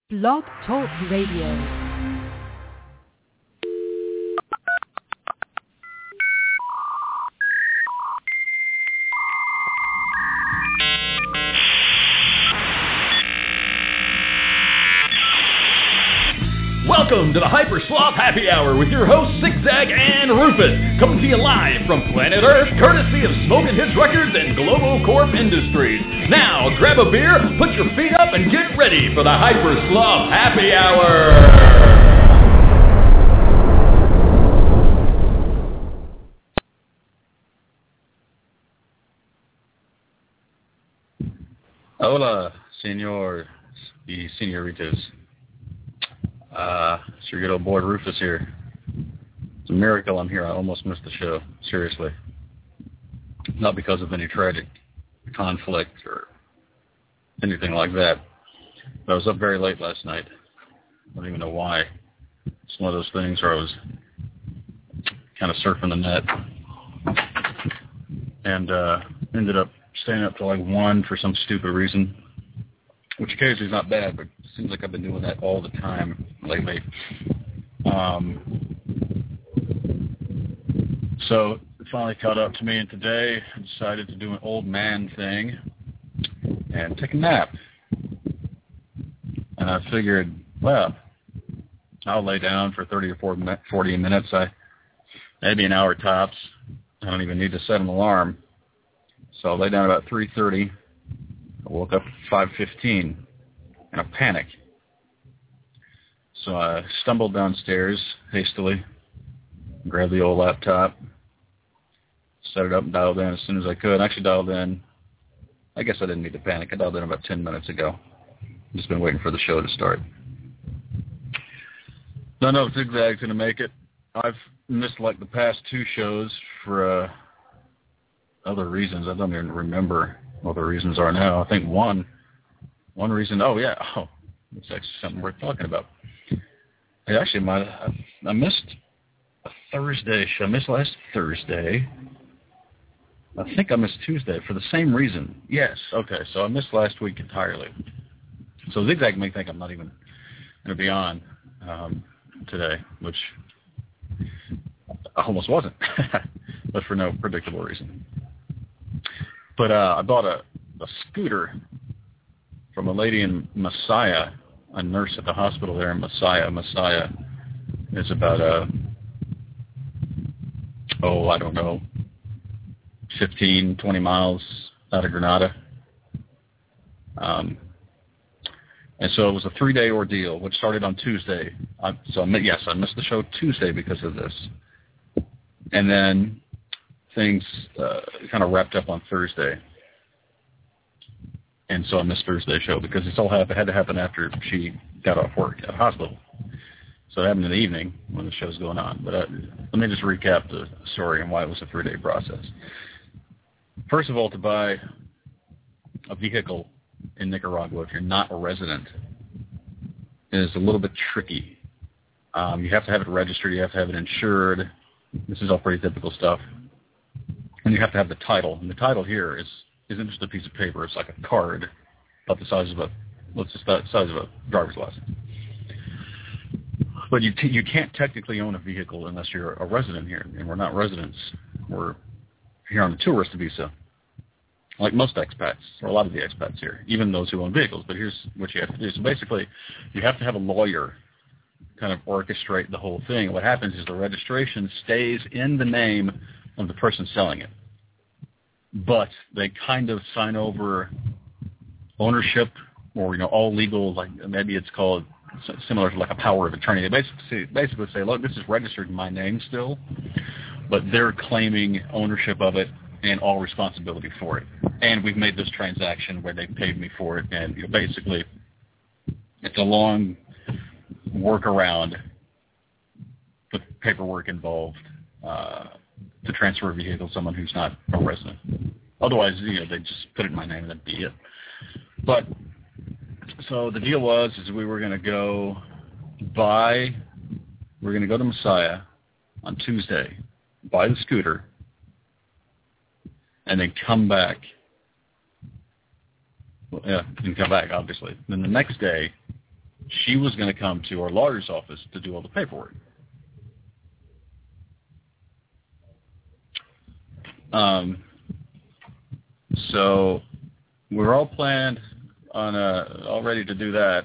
Blog Talk Radio. Welcome to the Hyper Sloth Happy Hour with your hosts Zigzag and Rufus, coming to you live from planet Earth, courtesy of Smoking Hits Records and Global Corp Industries. Now, grab a beer, put your feet up, and get ready for the Hyper Sloth Happy Hour. Hola, senors y senoritas. It's your good old boy Rufus here. It's a miracle I'm here. I almost missed the show. Seriously. Not because of any tragic conflict or anything like that. But I was up very late last night. I don't even know why. It's one of those things where I was kind of surfing the net. And ended up staying up till like 1 for some stupid reason. Which occasionally is not bad, but it seems like I've been doing that all the time lately. So it finally caught up to me, and today I decided to do an old man thing and take a nap. And I figured, well, I'll lay down for 30 or 40 minutes, maybe an hour tops. I don't even need to set an alarm. So I lay down about 3:30. I woke up at 5:15 in a panic. So I stumbled downstairs hastily, grabbed the old laptop, set it up and dialed in as soon as I could. I actually dialed in. I guess I didn't need to panic. I dialed in about 10 minutes ago. Just been waiting for the show to start. Don't know if Zigzag's going to make it. I've missed like the past 2 shows for other reasons. I don't even remember what the reasons are now. I think one reason, it's actually something worth talking about. I missed a Thursday show. I missed last Thursday. I think I missed Tuesday for the same reason. Yes, okay, so I missed last week entirely. So Zigzag may think I'm not even going to be on today, which I almost wasn't, but for no predictable reason. But I bought a scooter from a lady in Messiah, a nurse at the hospital there in Messiah. Messiah is about, 15, 20 miles out of Granada. And so it was a 3-day ordeal, which started on Tuesday. I missed the show Tuesday because of this. And then things kind of wrapped up on Thursday. And so I missed Thursday's show because it all had to happen after she got off work at the hospital. So it happened in the evening when the show's going on. But let me just recap the story and why it was a 3-day process. First of all, to buy a vehicle in Nicaragua, if you're not a resident, is a little bit tricky. You have to have it registered. You have to have it insured. This is all pretty typical stuff. And you have to have the title. And the title here isn't just a piece of paper. It's like a card about the size of a driver's license. But you can't technically own a vehicle unless you're a resident here. And we're not residents. We're here on a tourist visa, like most expats, or a lot of the expats here, even those who own vehicles. But here's what you have to do. So basically, you have to have a lawyer kind of orchestrate the whole thing. What happens is the registration stays in the name of the person selling it. But they kind of sign over ownership or, all legal, like maybe it's called similar to like a power of attorney. They basically say, look, this is registered in my name still, but they're claiming ownership of it and all responsibility for it. And we've made this transaction where they paid me for it. And basically, it's a long workaround, the paperwork involved to transfer a vehicle to someone who's not a resident. Otherwise, they just put it in my name and that'd be it. But so the deal is we were going to go to Messiah on Tuesday, buy the scooter, and then come back. Well, yeah, and come back, obviously. Then the next day, she was going to come to our lawyer's office to do all the paperwork. So we're all planned on all ready to do that.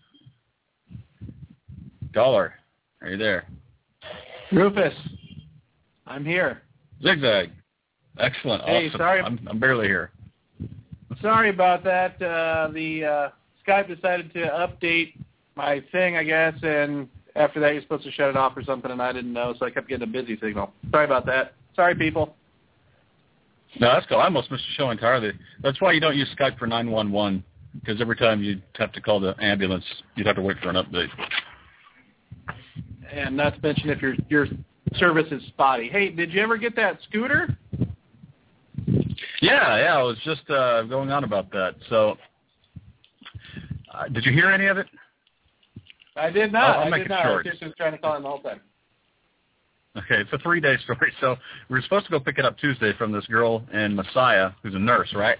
Dollar, are you there? Rufus, I'm here. Zigzag, excellent. Hey, awesome. sorry. I'm barely here. Sorry about that. The Skype decided to update my thing, I guess, and after that you're supposed to shut it off or something, and I didn't know, so I kept getting a busy signal. Sorry about that. Sorry, people. No, that's cool. I almost missed the show entirely. That's why you don't use Skype for 911, because every time you have to call the ambulance, you'd have to wait for an update. And not to mention if your service is spotty. Hey, did you ever get that scooter? Yeah, I was just going on about that. So, did you hear any of it? I did not. I'll make it short. I was just trying to call in the whole time. Okay, it's a 3-day story. So we were supposed to go pick it up Tuesday from this girl in Messiah who's a nurse, right?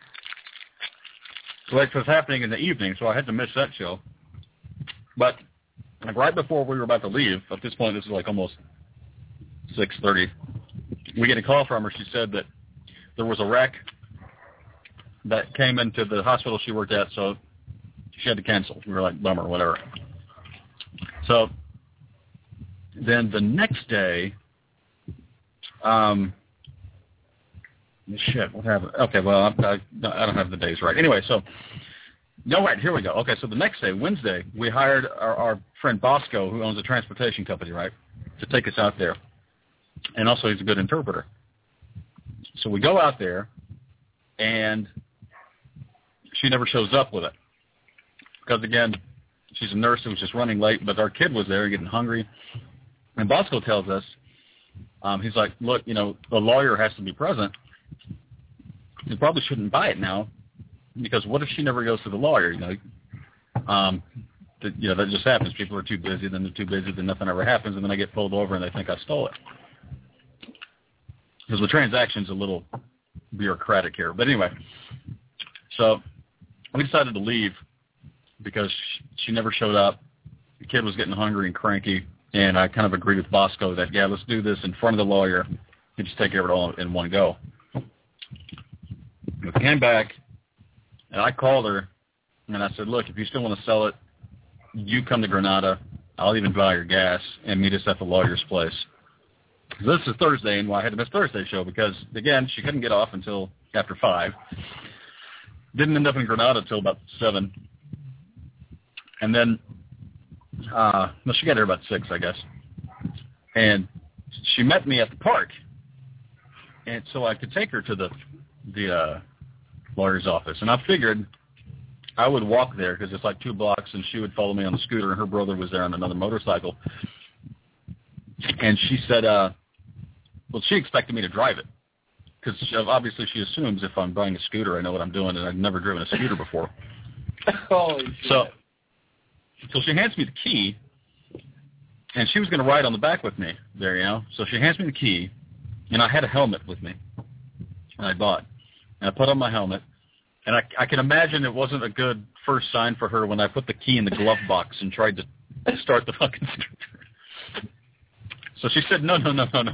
So it was happening in the evening, so I had to miss that show. But like right before we were about to leave, at this point this is like almost 6:30, we get a call from her. She said that there was a wreck that came into the hospital she worked at, so she had to cancel. We were like, bummer, whatever. So then the next day, shit, what happened? Okay, well, I don't have the days right. Anyway, so, no, right, here we go. Okay, so the next day, Wednesday, we hired our friend Bosco, who owns a transportation company, right, to take us out there. And also he's a good interpreter. So we go out there, and she never shows up with it. Because, again, she's a nurse who was just running late, but our kid was there getting hungry. And Bosco tells us, he's like, look, you know, the lawyer has to be present. You probably shouldn't buy it now, because what if she never goes to the lawyer? You know, that just happens. People are too busy, then they're too busy, then nothing ever happens, and then I get pulled over and they think I stole it. Because the transaction's a little bureaucratic here. But anyway, so we decided to leave because she never showed up. The kid was getting hungry and cranky, and I kind of agreed with Bosco that, yeah, let's do this in front of the lawyer. You just take care of it all in one go. We came back, and I called her, and I said, look, if you still want to sell it, you come to Granada. I'll even buy your gas and meet us at the lawyer's place. This is Thursday, and I had to miss Thursday's show because, again, she couldn't get off until after 5. Didn't end up in Granada until about 7. And then, she got here about 6, I guess. And she met me at the park. And so I could take her to the lawyer's office. And I figured I would walk there because it's like 2 blocks, and she would follow me on the scooter, and her brother was there on another motorcycle. And she said, well, she expected me to drive it because obviously she assumes if I'm buying a scooter, I know what I'm doing, and I've never driven a scooter before. Holy shit. So she hands me the key, and she was going to ride on the back with me there, you know. So she hands me the key, and I had a helmet with me, and I bought. And I put on my helmet, and I can imagine it wasn't a good first sign for her when I put the key in the glove box and tried to start the fucking scooter. So she said, no.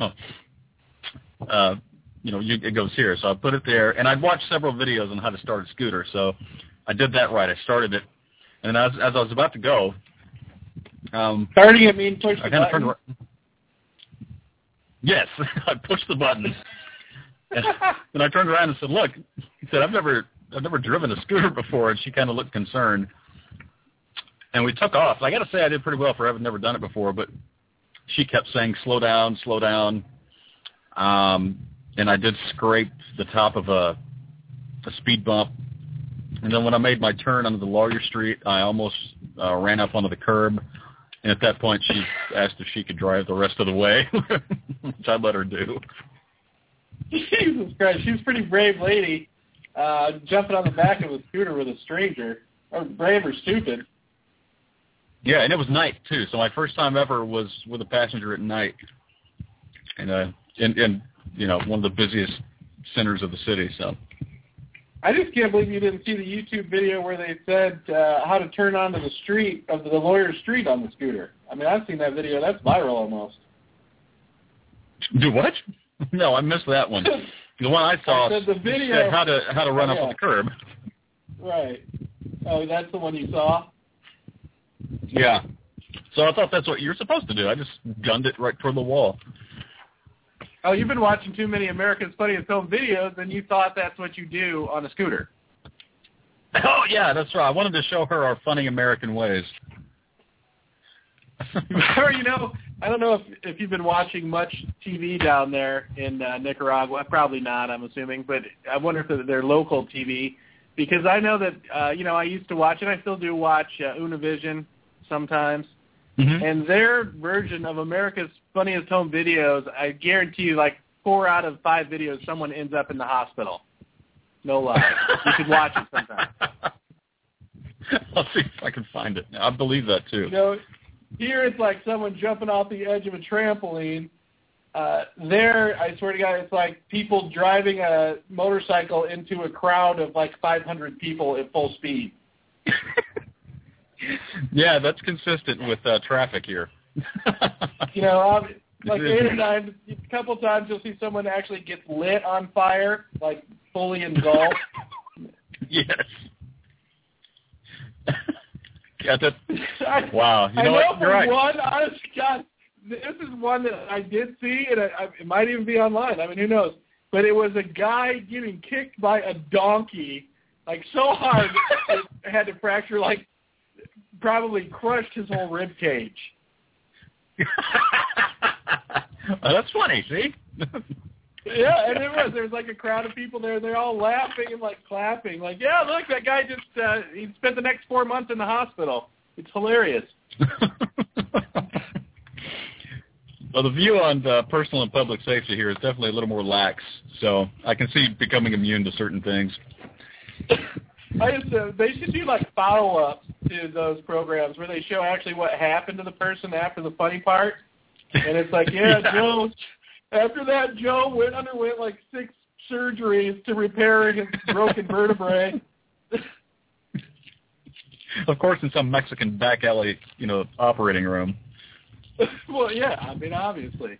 It goes here. So I put it there, and I'd watched several videos on how to start a scooter, so I did that right. I started it, and as I was about to go, starting it mean push the button? Yes, I pushed the button, and I turned around and said, "Look," he said, "I've never driven a scooter before," and she kind of looked concerned. And we took off. I got to say, I did pretty well for having never done it before, but she kept saying, slow down. And I did scrape the top of a speed bump. And then when I made my turn onto the Lawyer Street, I almost ran up onto the curb. And at that point, she asked if she could drive the rest of the way, which I let her do. Jesus Christ, she was a pretty brave lady, jumping on the back of a scooter with a stranger. Or brave or stupid. Yeah, and it was night, too. So my first time ever was with a passenger at night. And, one of the busiest centers of the city. So I just can't believe you didn't see the YouTube video where they said how to turn onto the street of the lawyer's street on the scooter. I mean, I've seen that video. That's viral almost. Do what? No, I missed that one. The one I saw said the video said how to run up on the curb. Right. Oh, that's the one you saw? Yeah. So I thought that's what you're supposed to do. I just gunned it right toward the wall. Oh, you've been watching too many America's Funniest Home Videos, and you thought that's what you do on a scooter. Oh, yeah, that's right. I wanted to show her our funny American ways. Or, I don't know if you've been watching much TV down there in Nicaragua. Probably not, I'm assuming. But I wonder if they're local TV. Because I know that, I used to watch, and I still do watch Univision sometimes. Mm-hmm. And their version of America's Funniest Home Videos, I guarantee you, 4 out of 5 videos, someone ends up in the hospital. No lie. You should watch it sometime. I'll see if I can find it. I believe that, too. Here it's like someone jumping off the edge of a trampoline. There, I swear to God, it's like people driving a motorcycle into a crowd of 500 people at full speed. Yeah, that's consistent with traffic here. 8 or 9, a couple times you'll see someone actually gets lit on fire, fully engulfed. Yes. Yeah, wow. You know what? You're right. One, honest God, this is one that I did see, and it might even be online. I mean, who knows? But it was a guy getting kicked by a donkey, so hard it had to fracture, probably crushed his whole rib cage. Well, that's funny, see? Yeah, and there's a crowd of people there. They're all laughing and clapping. Yeah, look, that guy just he spent the next 4 months in the hospital. It's hilarious. Well, the view on personal and public safety here is definitely a little more lax, so I can see becoming immune to certain things. They should do follow-ups to those programs where they show actually what happened to the person after the funny part. And it's Joe, after that, Joe underwent 6 surgeries to repair his broken vertebrae. Of course, in some Mexican back alley, operating room. Well, yeah, I mean, obviously.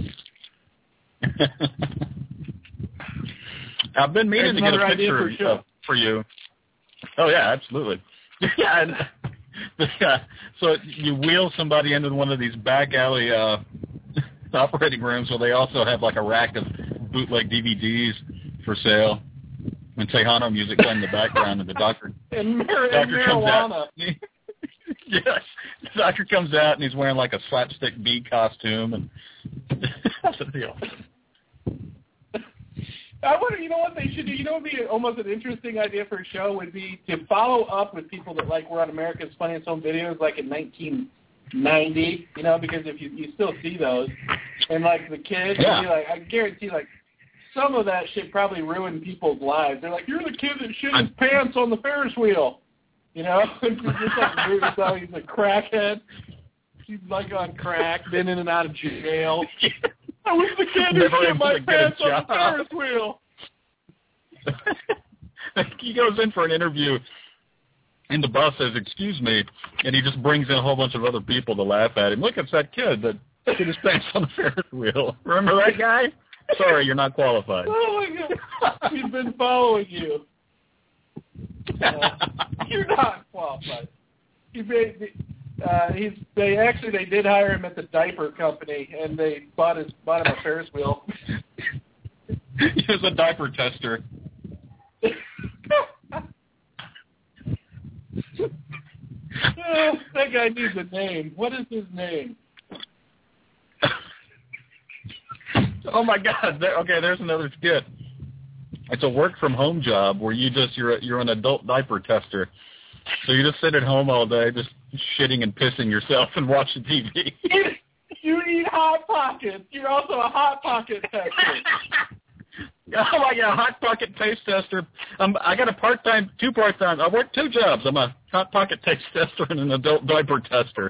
I've been meaning to get a picture for you. Oh, yeah, absolutely. Yeah, and so you wheel somebody into one of these back alley operating rooms where they also have a rack of bootleg DVDs for sale and Tejano music playing in the background, and the doctor comes out. Yes, the doctor comes out and he's wearing a slapstick bee costume, and that's a deal. I wonder, what they should do? Would be almost an interesting idea for a show would be to follow up with people that were on America's Funniest Home Videos in 1990, because if you still see those, and the kids, yeah. I guarantee some of that shit probably ruined people's lives. They're you're the kid that shit his pants on the Ferris wheel, it's just rude as though he's a crackhead. He's on crack, been in and out of jail. I was the kid who shit my pants on the Ferris wheel. He goes in for an interview, and the boss says, "Excuse me," and he just brings in a whole bunch of other people to laugh at him. Look, it's that kid that shit his pants on the Ferris wheel. Remember that guy? Sorry, you're not qualified. Oh, my God. He's been following you. You're not qualified. They did hire him at the diaper company, and they bought him a Ferris wheel. He was a diaper tester. That guy needs a name. What is his name? Oh my God! There's another skit. It's a work-from-home job where you're an adult diaper tester. So you just sit at home all day, just shitting and pissing yourself and watching TV. You eat Hot Pockets. You're also a Hot Pocket tester. Oh my God, Hot Pocket taste tester. I got two part-time. I work 2 jobs. I'm a Hot Pocket taste tester and an adult diaper tester.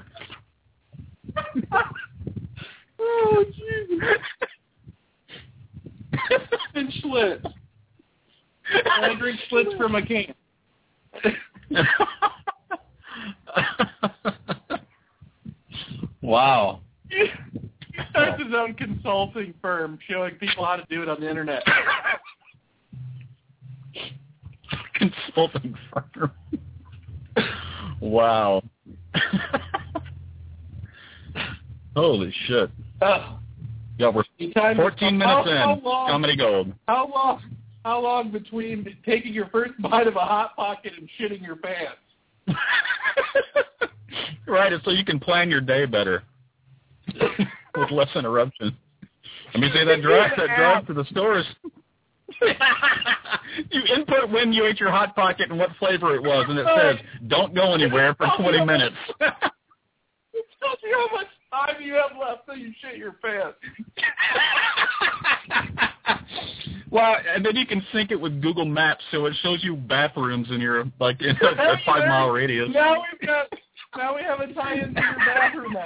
Oh, Jesus. And Schlitz. I drink splits from a can. Wow. He starts his own consulting firm showing people how to do it on the internet. Consulting firm. Wow. Holy shit. Yeah, we're 14 minutes in. Comedy Gold. How long between taking your first bite of a Hot Pocket and shitting your pants? Right, so you can plan your day better with less interruption. Let me say that drive to the stores. You input when you ate your Hot Pocket and what flavor it was, and it says, don't go anywhere for 20 minutes. It tells you how much time you have left till you shit your pants. Well, and then you can sync it with Google Maps, so it shows you bathrooms in your, like, in a 5-mile radius. Now we have a tie-in to your bathroom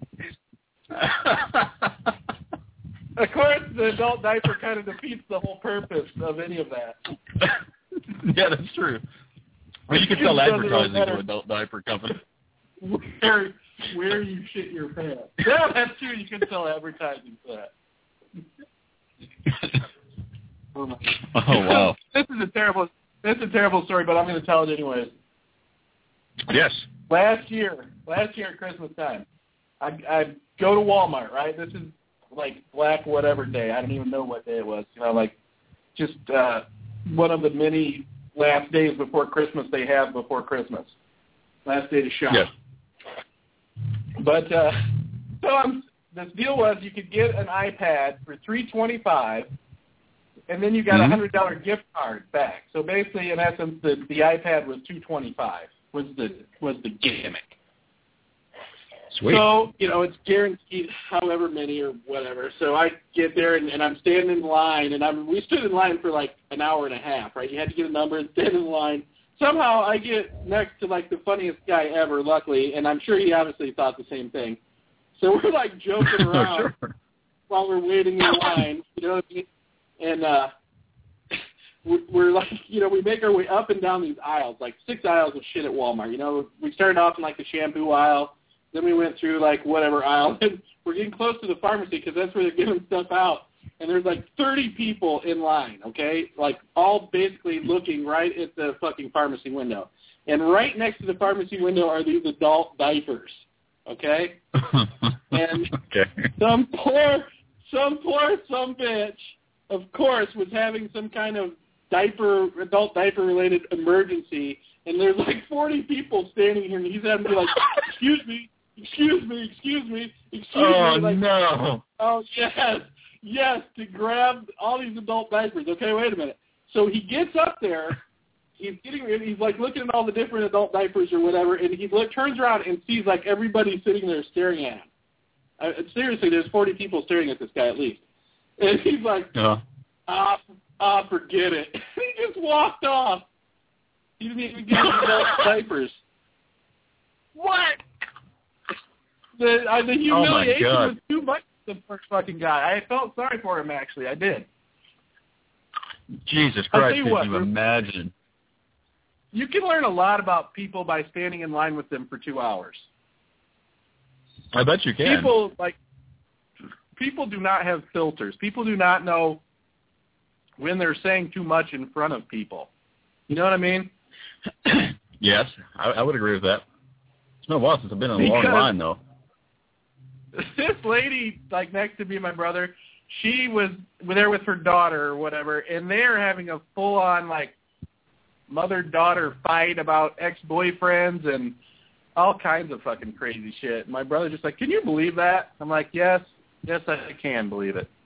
app. Of course, the adult diaper kind of defeats the whole purpose of any of that. Yeah, that's true. Well, you can sell advertising to adult diaper company. Where you shit your pants. Yeah, that's true. You can sell advertising for that. Oh wow. This is a terrible story, but I'm going to tell it anyways. Yes. Last year at Christmas time, I go to Walmart, right? This is like Black whatever day. I don't even know what day it was. You know, like just one of the many last days before Christmas they have before Christmas. Last day to shop. Yes. But the deal was you could get an iPad for $325, and then you got a $100 gift card back. So basically, in essence, the iPad was $225 was the gimmick. Sweet. So, it's guaranteed however many or whatever. So I get there, and I'm standing in line, and we stood in line for like an hour and a half, right? You had to get a number and stand in line. Somehow I get next to like the funniest guy ever, luckily, and I'm sure he obviously thought the same thing. So we're like joking around while we're waiting in line, you know what I mean? And we're like, we make our way up and down these aisles, like 6 aisles of shit at Walmart. We started off in like the shampoo aisle. Then we went through, like, whatever aisle. And we're getting close to the pharmacy because that's where they're giving stuff out. And there's, like, 30 people in line, okay? Like, all basically looking right at the fucking pharmacy window. And right next to the pharmacy window are these adult diapers, okay? And some poor bitch, of course, was having some kind of adult diaper-related emergency. And there's, like, 40 people standing here, and he's having to be like, excuse me. Oh, like, no. Oh, yes, to grab all these adult diapers. Okay, wait a minute. So he gets up there. He's like looking at all the different adult diapers or whatever, and he turns around and sees like everybody sitting there staring at him. Seriously, there's 40 people staring at this guy at least. And he's like, forget it. He just walked off. He didn't even get his adult diapers. What? The humiliation was too much for the first fucking guy. I felt sorry for him, actually. I did. Jesus Christ, can you imagine? You can learn a lot about people by standing in line with them for 2 hours. I bet you can. People do not have filters. People do not know when they're saying too much in front of people. You know what I mean? Yes, I would agree with that. It's been a while since I've been in a long line, though. This lady, like next to me and my brother, she was there with her daughter or whatever, and they're having a full-on, like, mother-daughter fight about ex-boyfriends and all kinds of fucking crazy shit. My brother's just like, can you believe that? I'm like, yes, I can believe it.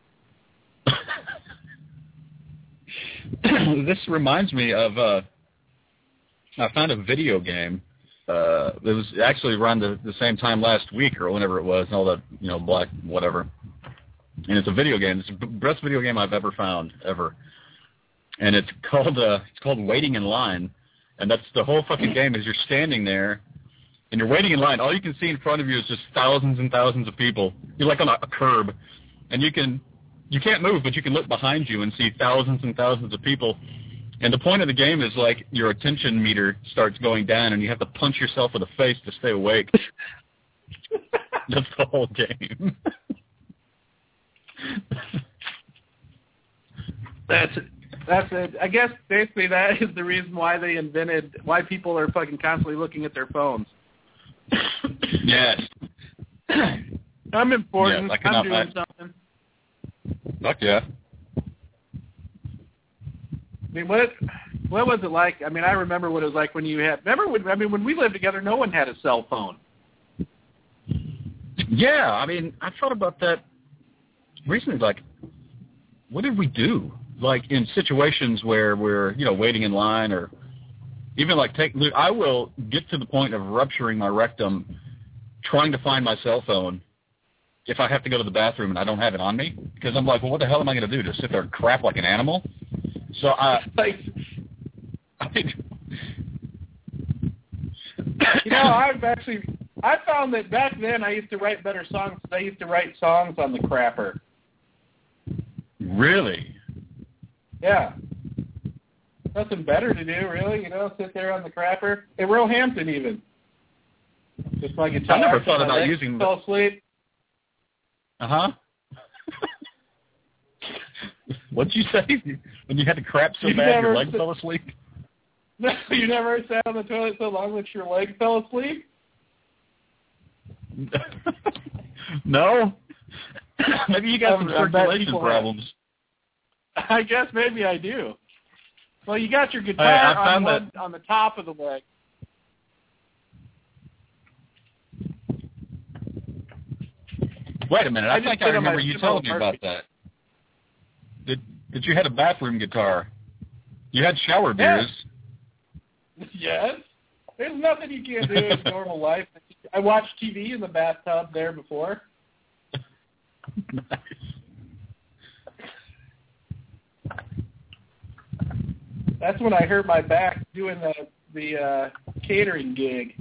This reminds me of, I found a video game. It was actually around the same time last week or whenever it was, and all that, black whatever. And it's a video game. It's the best video game I've ever found, ever. And it's called Waiting in Line. And that's the whole fucking game is you're standing there, and you're waiting in line. All you can see in front of you is just thousands and thousands of people. You're like on a curb. And you can't move, but you can look behind you and see thousands and thousands of people. And the point of the game is, like, your attention meter starts going down, and you have to punch yourself in the face to stay awake. That's the whole game. That's it. I guess basically that is the reason why why people are fucking constantly looking at their phones. Yes. I'm important. Yes, I'm doing something. Fuck yeah. I mean, what was it like? I mean, I remember what it was like when you had. When we lived together, no one had a cell phone. Yeah, I mean, I thought about that recently. Like, what did we do? Like, in situations where we're, waiting in line, or even like I will get to the point of rupturing my rectum trying to find my cell phone if I have to go to the bathroom and I don't have it on me, because I'm like, well, what the hell am I going to do? Just sit there and crap like an animal? So I found that back then I used to write better songs. I used to write songs on the crapper. Really? Yeah. Nothing better to do, really. Sit there on the crapper. In Roehampton, even. Just my guitar. I never thought about using. Fell asleep. What'd you say? When you had to crap so bad your leg fell asleep? No, you never sat on the toilet so long that your leg fell asleep? No. Maybe you got some circulation problems. I guess maybe I do. Well, you got your guitar on the top of the leg. Wait a minute. I think I remember you telling me about that. That you had a bathroom guitar. You had shower beers. Yes. There's nothing you can't do in normal life. I watched TV in the bathtub there before. Nice. That's when I hurt my back doing the catering gig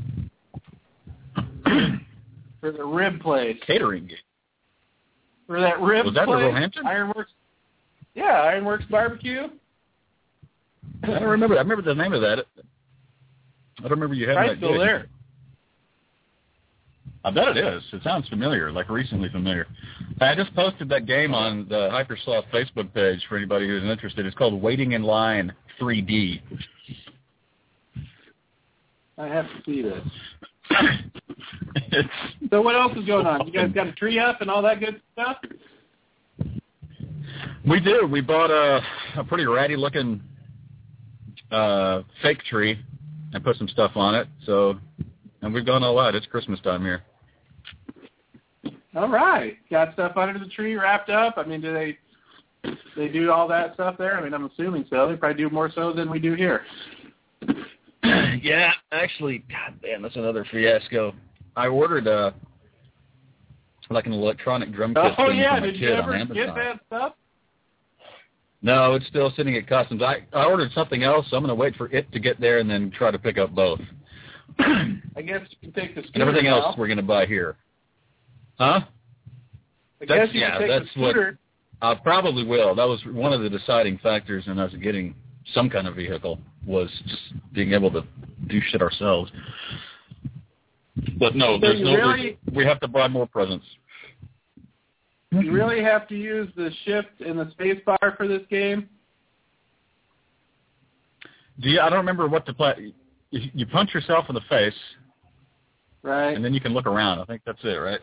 for the rib place. Catering gig? For that rib place. Was that in Roehampton? Ironworks. Yeah, Ironworks Barbecue. I don't remember. I remember the name of that. I don't remember you having that still gig. There. I bet it is. It sounds familiar, like recently familiar. I just posted that game on the Hypersloth Facebook page for anybody who's interested. It's called Waiting in Line 3D. I have to see this. So what else is going on? You guys got a tree up and all that good stuff? We do. We bought a pretty ratty-looking fake tree and put some stuff on it. And we've gone all out. It's Christmas time here. All right. Got stuff under the tree wrapped up? I mean, do they do all that stuff there? I mean, I'm assuming so. They probably do more so than we do here. Yeah, actually, God damn, that's another fiasco. I ordered like an electronic drum kit for my kid on Amazon. Did you ever get that stuff? No, it's still sitting at Customs. I ordered something else, so I'm going to wait for it to get there and then try to pick up both. I guess you can take the scooter. And everything now. else we're going to buy here. Huh? I guess you can take the scooter. I probably will. That was one of the deciding factors in us getting some kind of vehicle, was just being able to do shit ourselves. But no, we have to buy more presents. You really have to use the shift and the space bar for this game? I don't remember what to play. You punch yourself in the face. Right. And then you can look around. I think that's it, right?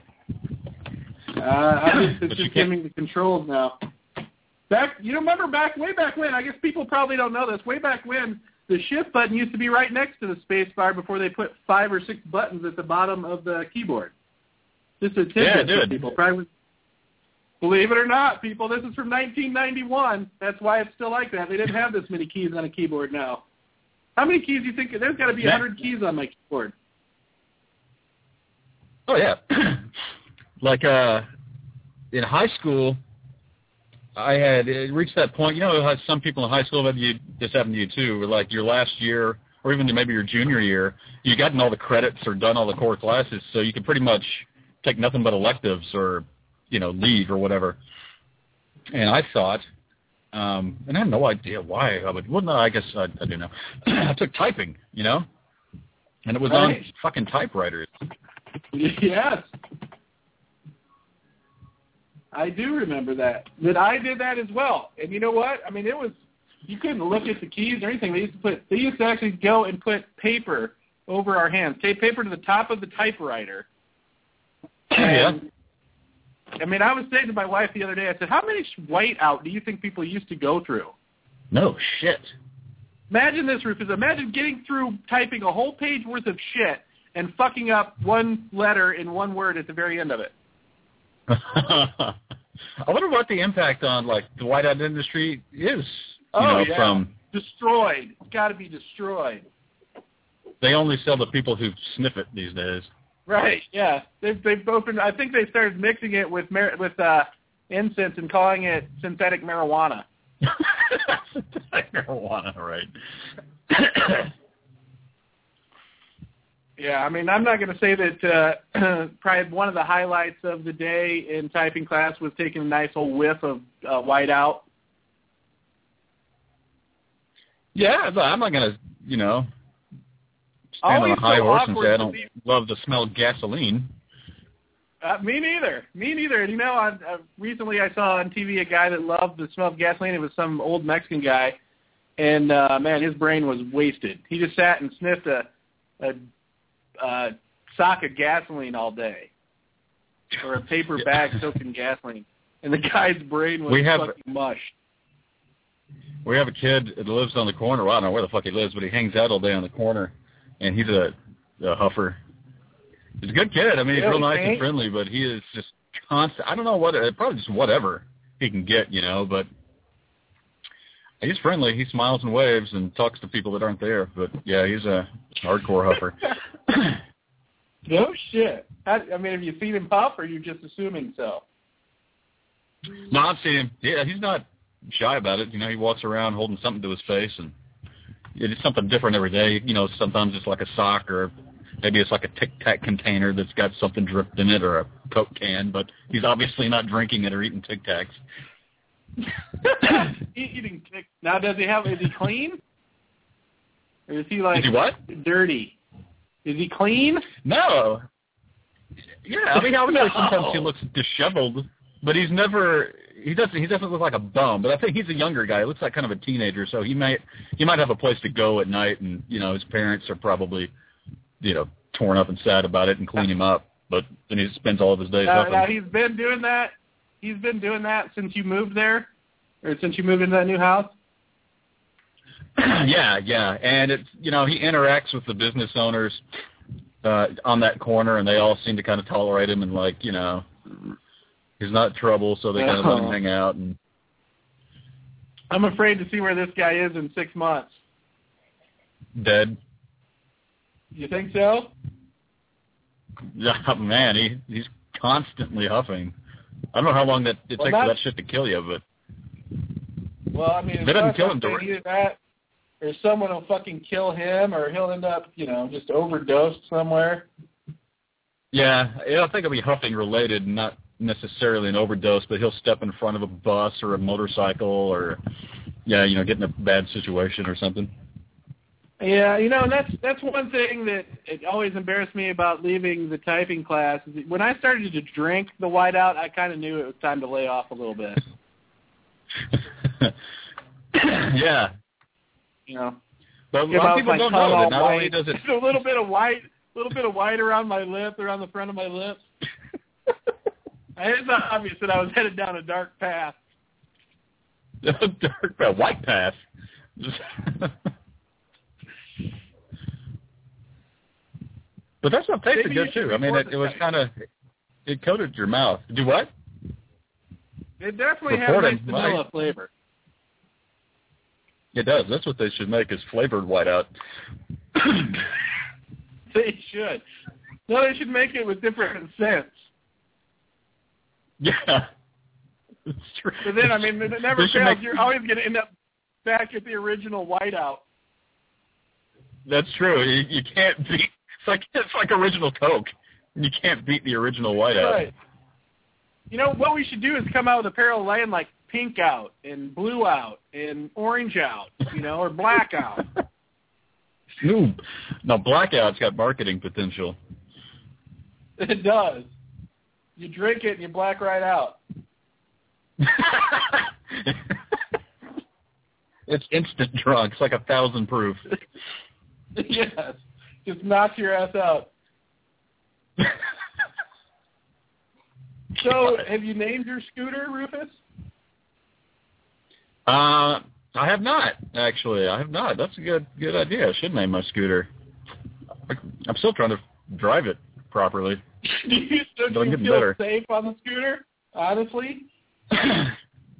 It's just giving me the controls now. Remember way back when, I guess people probably don't know this, way back when, the shift button used to be right next to the space bar before they put 5 or 6 buttons at the bottom of the keyboard. Just a tidbit for people. Probably, believe it or not, people, this is from 1991. That's why it's still like that. They didn't have this many keys on a keyboard now. How many keys do you think? There's got to be 100 keys on my keyboard. Oh, yeah. Like in high school, I had reached that point. You know how some people in high school, maybe this happened to you too, where like your last year or even maybe your junior year, you gotten all the credits or done all the core classes, so you could pretty much take nothing but electives or, leave or whatever. And I thought And I had no idea why I would. Well, no, I guess I do know. I took typing, and it was on fucking typewriters. Yes. I do remember that. That I did that as well. And you know what? I mean, you couldn't look at the keys or anything. They used to actually go and put paper over our hands, tape paper to the top of the typewriter. And, I mean, I was saying to my wife the other day, I said, how many whiteout do you think people used to go through? No shit. Imagine this, Rufus. Imagine getting through typing a whole page worth of shit and fucking up one letter in one word at the very end of it. I wonder what the impact on, like, the whiteout industry is. From destroyed. It's got to be destroyed. They only sell to people who sniff it these days. Right. Yeah. They've opened. I think they started mixing it with incense and calling it synthetic marijuana. Synthetic marijuana, right? Yeah, I mean, I'm not going to say that probably one of the highlights of the day in typing class was taking a nice old whiff of whiteout. Yeah, I'm not going to, stand on a high horse and say I don't love the smell of gasoline. Me neither. And, recently I saw on TV a guy that loved the smell of gasoline. It was some old Mexican guy, and, man, his brain was wasted. He just sat and sniffed a sock of gasoline all day, or a paper bag soaked in gasoline, and the guy's brain was fucking mush. We have a kid that lives on the corner. Well, I don't know where the fuck he lives, but he hangs out all day on the corner, and he's a huffer. He's a good kid. I mean, he's real nice and friendly, but he is just constant. I don't know what, probably just whatever he can get, but he's friendly. He smiles and waves and talks to people that aren't there. But, yeah, he's a hardcore huffer. No shit. I mean, have you seen him puff, or are you just assuming so? No, I've seen him. Yeah, he's not shy about it. He walks around holding something to his face, and it's something different every day. Sometimes it's like a sock, or maybe it's like a Tic Tac container that's got something dripped in it, or a Coke can, but he's obviously not drinking it or eating Tic Tacs. Eating Tic. Now, is he clean? Or is he dirty? Is he clean? No. Yeah, I mean, obviously sometimes he looks disheveled, but he doesn't look like a bum, but I think he's a younger guy. He looks like kind of a teenager, so he might have a place to go at night, and, his parents are probably, torn up and sad about it and clean him up, but then he spends all of his days up. Now, he's been doing that since you moved there, or since you moved into that new house? Yeah, and it's, he interacts with the business owners on that corner, and they all seem to kind of tolerate him, and he's not trouble, so they kind of let him hang out. And I'm afraid to see where this guy is in 6 months. Dead. You think so? Yeah, man, he's constantly huffing. I don't know how long it takes for that shit to kill you, but well, I mean, it doesn't kill him directly. Either that, or someone will fucking kill him, or he'll end up, just overdosed somewhere. Yeah, I think it'll be huffing related, not necessarily an overdose, but he'll step in front of a bus or a motorcycle, or get in a bad situation or something. Yeah, and that's one thing that it always embarrassed me about leaving the typing class. Is when I started to drink the whiteout, I kind of knew it was time to lay off a little bit. Yeah. But a lot of people don't know that not only does it... a little bit of white around my lip, around the front of my lips. It's obvious that I was headed down a dark path. White path. But that stuff tasted good too. I mean, it was kind of, it coated your mouth. Do what? It definitely has a nice vanilla flavor. It does. That's what they should make, is flavored whiteout. They should. No, they should make it with different scents. Yeah. It's true. But then, I mean, it never fails. You're always going to end up back at the original whiteout. That's true. You can't beat. It's like original Coke. You can't beat the original whiteout. Right. What we should do is come out with a pair of laying like pink out and blue out and orange out, or black out. Ooh. Now, blackout's got marketing potential. It does. You drink it and you black right out. It's instant drunk. It's like 1,000 proof. Yes. Just knocks your ass out. So, have you named your scooter, Rufus? I have not, actually. I have not. That's a good idea. I should name my scooter. I'm still trying to drive it properly. Do you feel safe on the scooter, honestly? I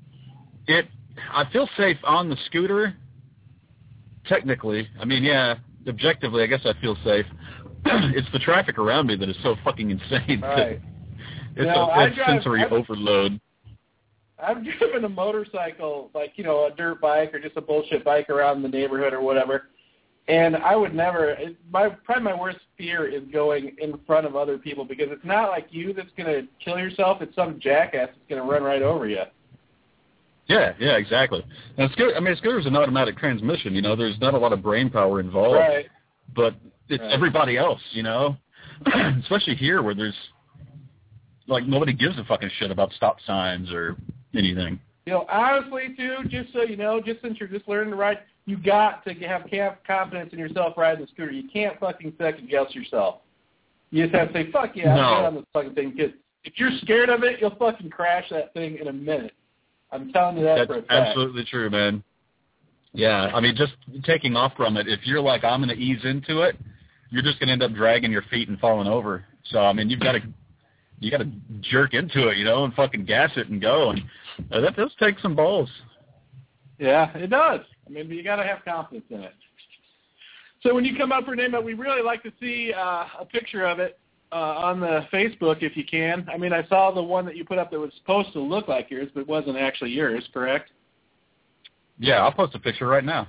feel safe on the scooter, technically. I mean, yeah, objectively, I guess I feel safe. It's the traffic around me that is so fucking insane. Right. It's sensory overload. I've driven a motorcycle, like, a dirt bike or just a bullshit bike around the neighborhood or whatever, and I would never, probably my worst fear is going in front of other people, because it's not like you that's going to kill yourself, it's some jackass that's going to run right over you. Yeah, exactly. And a scooter's an automatic transmission, there's not a lot of brain power involved, right. But it's everybody else, especially here where there's, like, nobody gives a fucking shit about stop signs or anything. Honestly, too, just so you know, just since you're just learning to ride, you got to have confidence in yourself riding the scooter. You can't fucking second guess yourself. You just have to say, fuck yeah, I'm good on this fucking thing. Because if you're scared of it, you'll fucking crash that thing in a minute. I'm telling you that for a fact. That's absolutely true, man. Yeah, I mean, just taking off from it, if you're like, I'm going to ease into it, you're just going to end up dragging your feet and falling over. So, I mean, you got to jerk into it, and fucking gas it and go. And that does take some balls. Yeah, it does. I mean, but you got to have confidence in it. So when you come up for a name, we'd really like to see a picture of it on the Facebook if you can. I mean, I saw the one that you put up that was supposed to look like yours, but wasn't actually yours, correct? Yeah, I'll post a picture right now.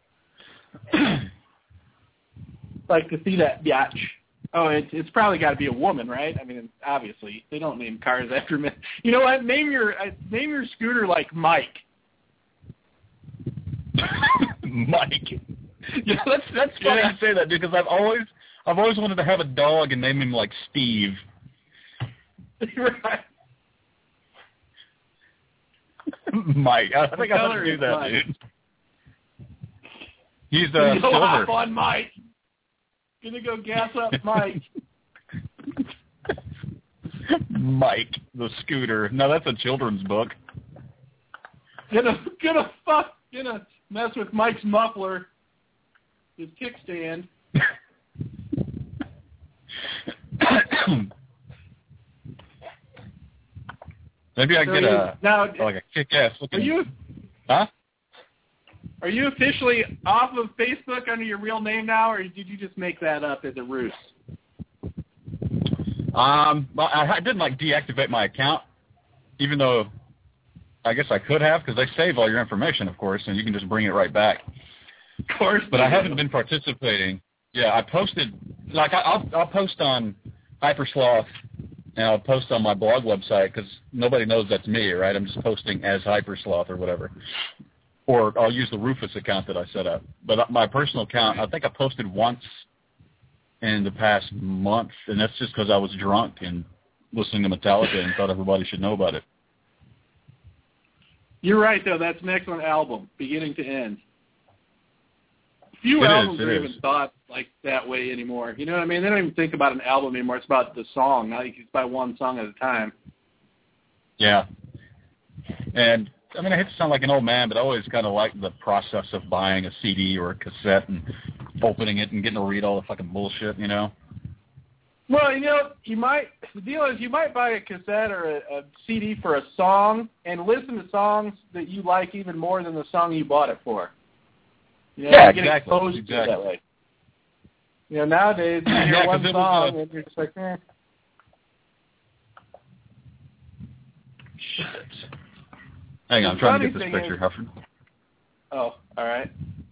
Like to see that biatch. Oh, it's probably got to be a woman, right? I mean, obviously they don't name cars after men. You know what? Name your scooter like Mike. Mike. Yeah, that's funny you say that, because I've always wanted to have a dog and name him like Steve. Right. Mike. I think I'm going to do that, Mike? dude. He's Go silver. hop on Mike. Gonna go gas up Mike. Mike the scooter. No, that's a children's book. Gonna mess with Mike's muffler, his kickstand. Maybe I get a kick-ass looking. Huh? Are you officially off of Facebook under your real name now, or did you just make that up as a ruse? Well, I didn't deactivate my account, even though I guess I could have, because they save all your information, of course, and you can just bring it right back. Of course. But I haven't been participating. Yeah, I posted, I'll post on Hypersloth, and I'll post on my blog website, because nobody knows that's me, right? I'm just posting as Hypersloth or whatever. Or I'll use the Rufus account that I set up. But my personal account, I think I posted once in the past month, and that's just because I was drunk and listening to Metallica and thought everybody should know about it. You're right, though. That's an excellent album, beginning to end. Few albums are even thought like that way anymore. You know what I mean? They don't even think about an album anymore. It's about the song. Now it's by one song at a time. Yeah. And I mean, I hate to sound like an old man, but I always kind of like the process of buying a CD or a cassette and opening it and getting to read all the fucking bullshit, Well, the deal is you might buy a cassette or a CD for a song and listen to songs that you like even more than the song you bought it for. Yeah, you get exposed to it that way. Nowadays you hear one song and you're just like, eh. Shit. Hang on, I'm trying to get this picture, Hufford. Oh, all right.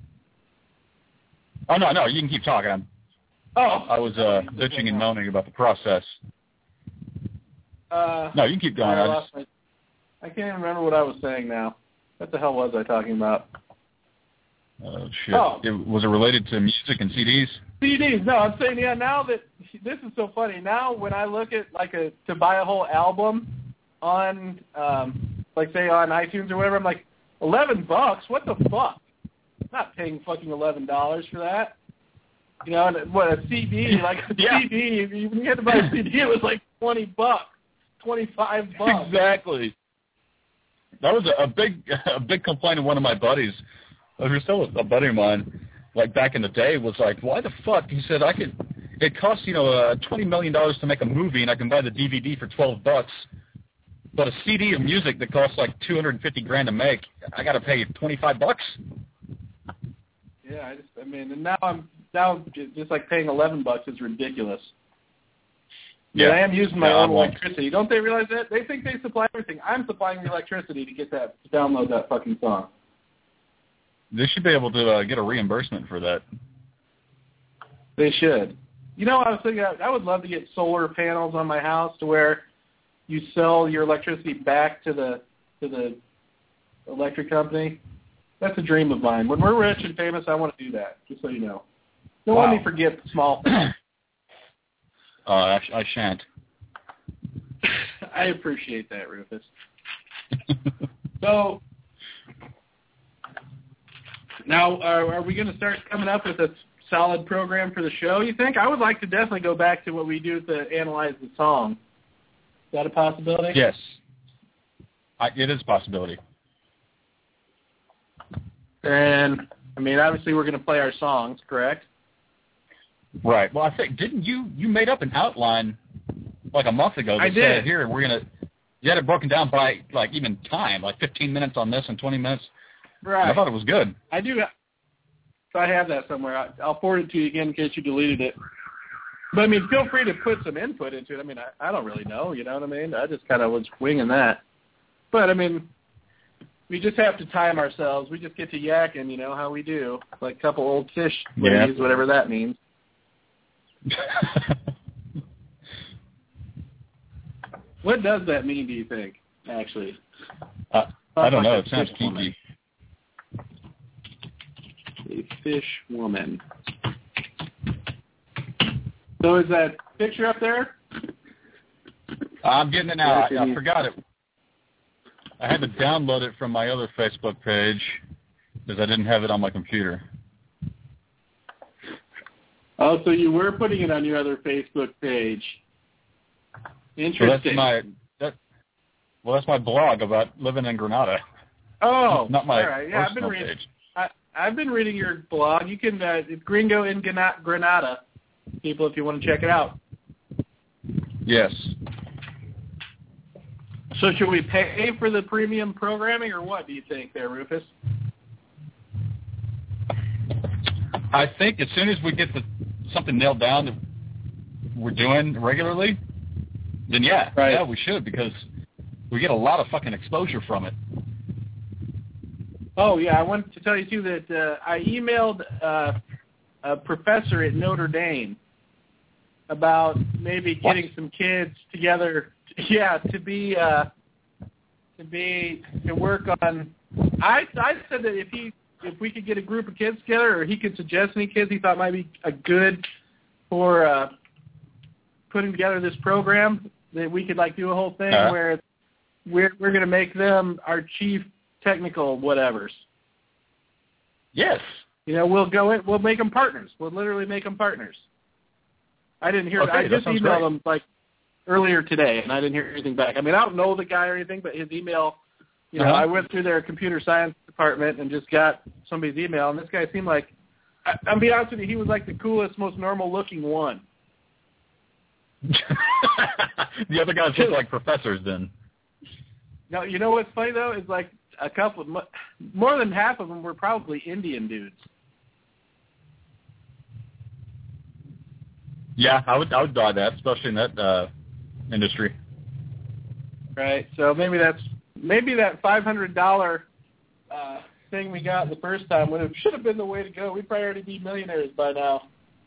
Oh, no, you can keep talking. I was bitching and moaning about the process. No, you can keep going. I can't even remember what I was saying now. What the hell was I talking about? Shit. Oh. Was it related to music and CDs? CDs. No, I'm saying, yeah, now that, this is so funny. Now when I look at, to buy a whole album on, say on iTunes or whatever, I'm like, $11? What the fuck? I'm not paying fucking $11 for that. You know, and what, a CD, CD, even you had to buy a CD, it was like $20, $25. Exactly. That was a big complaint of one of my buddies. Who's still a buddy of mine, back in the day, was like, why the fuck? He said, it costs, $20 million to make a movie, and I can buy the DVD for $12. But a CD of music that costs like $250,000 to make, I got to pay $25. Yeah, and now just like paying $11 is ridiculous. Yeah, I am using my own electricity. Don't they realize that? They think they supply everything. I'm supplying the electricity to download that fucking song. They should be able to get a reimbursement for that. They should. I was thinking I would love to get solar panels on my house to where you sell your electricity back to the electric company. That's a dream of mine. When we're rich and famous, I want to do that, just so you know. Don't let me forget the small things. I shan't. I appreciate that, Rufus. So, now, are we going to start coming up with a solid program for the show, you think? I would like to definitely go back to what we do to analyze the song. Is that a possibility? Yes. It is a possibility. And, obviously we're going to play our songs, correct? Right. Well, I think, didn't you made up an outline a month ago that said, here, we're going to, you had it broken down by, even time, 15 minutes on this and 20 minutes. Right. I thought it was good. I do. So I have that somewhere. I'll forward it to you again in case you deleted it. But, feel free to put some input into it. I don't really know, you know what I mean? I just kind of was winging that. But, we just have to time ourselves. We just get to yakking, how we do. Like a couple old fish ladies, whatever that means. What does that mean, do you think, actually? I don't know. It sounds kinky. A fish woman. So is that picture up there? I'm getting it now. I forgot it. I had to download it from my other Facebook page because I didn't have it on my computer. Oh, so you were putting it on your other Facebook page. Interesting. So that's my blog about living in Granada. Oh, not my all right. Yeah, personal page. I've been reading your blog. You can it's Gringo in Granada, people, if you want to check it out. Yes. So should we pay for the premium programming, or what do you think there, Rufus? I think as soon as we get something nailed down that we're doing regularly, then yeah, we should, because we get a lot of fucking exposure from it. Oh, yeah, I wanted to tell you, too, that I emailed a professor at Notre Dame about maybe getting some kids together, to work on. I said that if we could get a group of kids together, or he could suggest any kids he thought might be good for putting together this program, that we could like do a whole thing where we're going to make them our chief technical whatevers. Yes. We'll go in, we'll make them partners. We'll literally make them partners. I didn't hear. Okay, I just emailed great. him like earlier today, and I didn't hear anything back. I don't know the guy or anything, but his email. I went through their computer science department and just got somebody's email, and this guy seemed like, I'll be honest with you, he was like the coolest, most normal-looking one. The other guys look like professors then. No, you know what's funny, though, is like a couple, more than half of them were probably Indian dudes. Yeah, I would buy that, especially in that industry. Right, so maybe that $500 thing we got the first time should have been the way to go. We'd probably already be millionaires by now.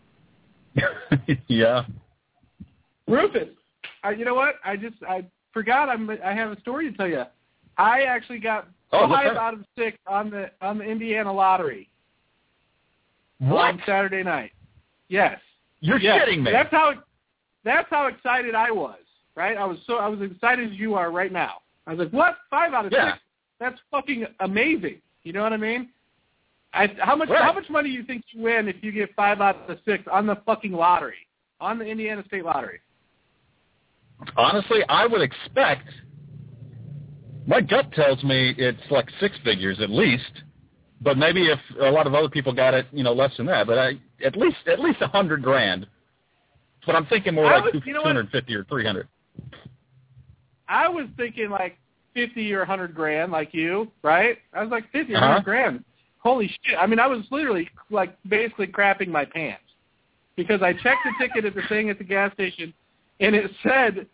Yeah. Rufus, you know what? I forgot I have a story to tell you. I actually got 5 out of 6 on the Indiana lottery. What? On Saturday night. Yes. You're shitting me. That's how excited I was, right? I was as excited as you are right now. I was like, what? 5 out of 6? That's fucking amazing. You know what I mean? How much money do you think you win if you get 5 out of 6 on the fucking lottery, on the Indiana State Lottery? Honestly, I would expect. My gut tells me it's like 6 figures at least, but maybe if a lot of other people got it, less than that. But at least $100,000. But I'm thinking more like 250 or 300. I was thinking like 50 or 100 grand, like you, right? I was like 50 or 100 grand. Holy shit! I mean, I was literally like basically crapping my pants because I checked the ticket at the thing at the gas station, and it said,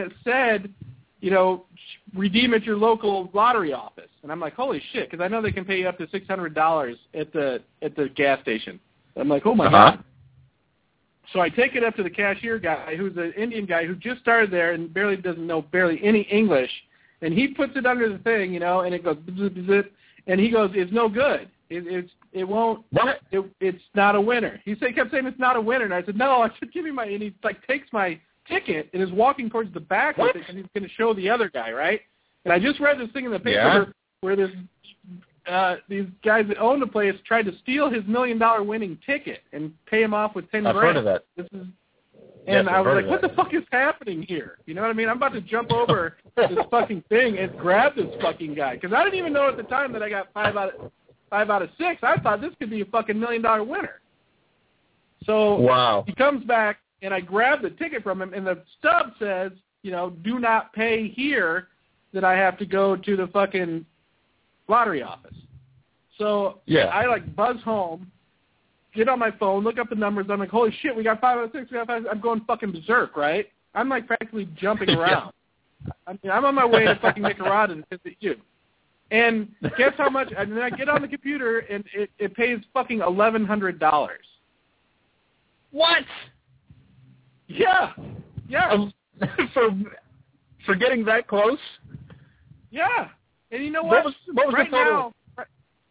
redeem at your local lottery office. And I'm like, holy shit, because I know they can pay you up to $600 at the gas station. I'm like, oh my God. So I take it up to the cashier guy, who's an Indian guy who just started there and doesn't know any English, and he puts it under the thing, and it goes bzz, bzz, and he goes, it's no good. It won't. What? It's not a winner. He kept saying it's not a winner, and I said, no. I said, give me my. And he takes my ticket and is walking towards the back with it, and he's going to show the other guy, right? And I just read this thing in the paper where these guys that own the place tried to steal his $1 million winning ticket and pay him off with $10,000. I've heard of that. I was like, what the fuck is happening here? You know what I mean? I'm about to jump over this fucking thing and grab this fucking guy. Because I didn't even know at the time that I got 5 out of 6. I thought this could be a fucking $1 million winner. So he comes back, and I grab the ticket from him, and the stub says, do not pay here, that I have to go to the fucking lottery office. So I buzz home, get on my phone, look up the numbers. I'm like, holy shit, we got 5 out of 6. We got 5. I'm going fucking berserk, right? I'm like practically jumping around. I mean, I'm on my way to fucking Nicaragua to visit you. And guess how much? And then I get on the computer, and it pays fucking $1,100. What? Yeah. For getting that close? Yeah. And you know what? What was right the total? Now,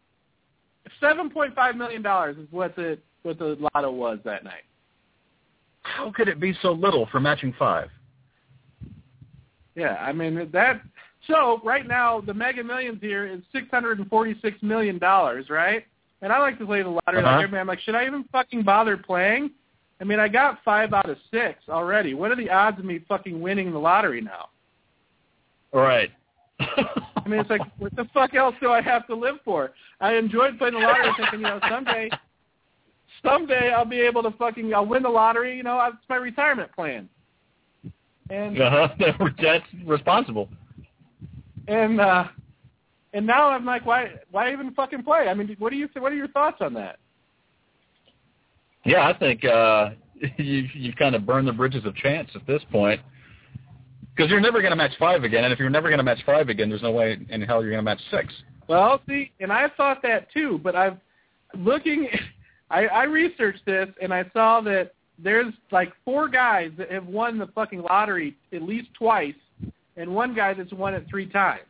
$7.5 million is what the lotto was that night. How could it be so little for matching 5? Yeah, I mean that. So right now the Mega Millions here is $646 million, right? And I like to play the lottery like everybody. I'm like, should I even fucking bother playing? I mean, I got 5 out of 6 already. What are the odds of me fucking winning the lottery now? Right. I mean, it's like, what the fuck else do I have to live for? I enjoyed playing the lottery, thinking, someday I'll be able to I'll win the lottery. It's my retirement plan. And that's responsible. And now I'm like, why even fucking play? I mean, what are your thoughts on that? Yeah, I think you kind of burn the bridges of chance at this point. Because you're never going to match 5 again, and if you're never going to match 5 again, there's no way in hell you're going to match 6. Well, see, and I thought that too, but I researched this, and I saw that there's like 4 guys that have won the fucking lottery at least twice, and 1 guy that's won it 3 times.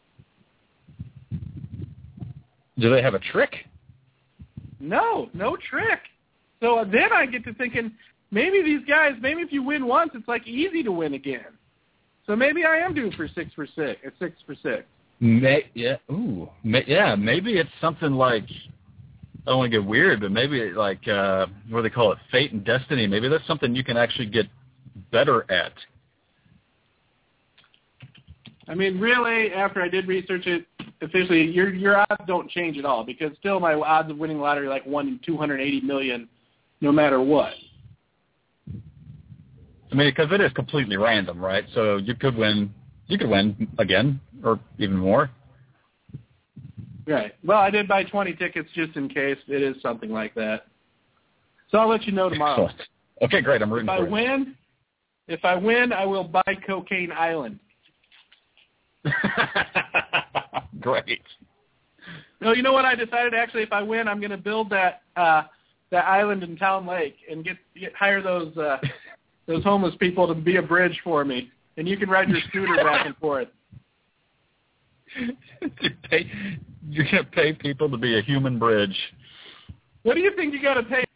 Do they have a trick? No trick. So then I get to thinking, maybe these guys, if you win once, it's like easy to win again. So maybe I am due for 6 for 6. Maybe it's something like, I don't want to get weird, but maybe like, what do they call it, fate and destiny. Maybe that's something you can actually get better at. I mean, really, after I did research it, officially, your odds don't change at all, because still my odds of winning the lottery are like 1 in 280 million, no matter what. I mean, because it is completely random, right? So you could win again, or even more. Right. Well, I did buy 20 tickets just in case it is something like that. So I'll let you know tomorrow. Excellent. Okay, great. I'm rooting for you. If I win, I will buy Cocaine Island. Great. No, you know what? I decided actually, if I win, I'm going to build that island in Town Lake and hire those homeless people to be a bridge for me, and you can ride your scooter back and forth. You're going to pay people to be a human bridge. What do you think you got to pay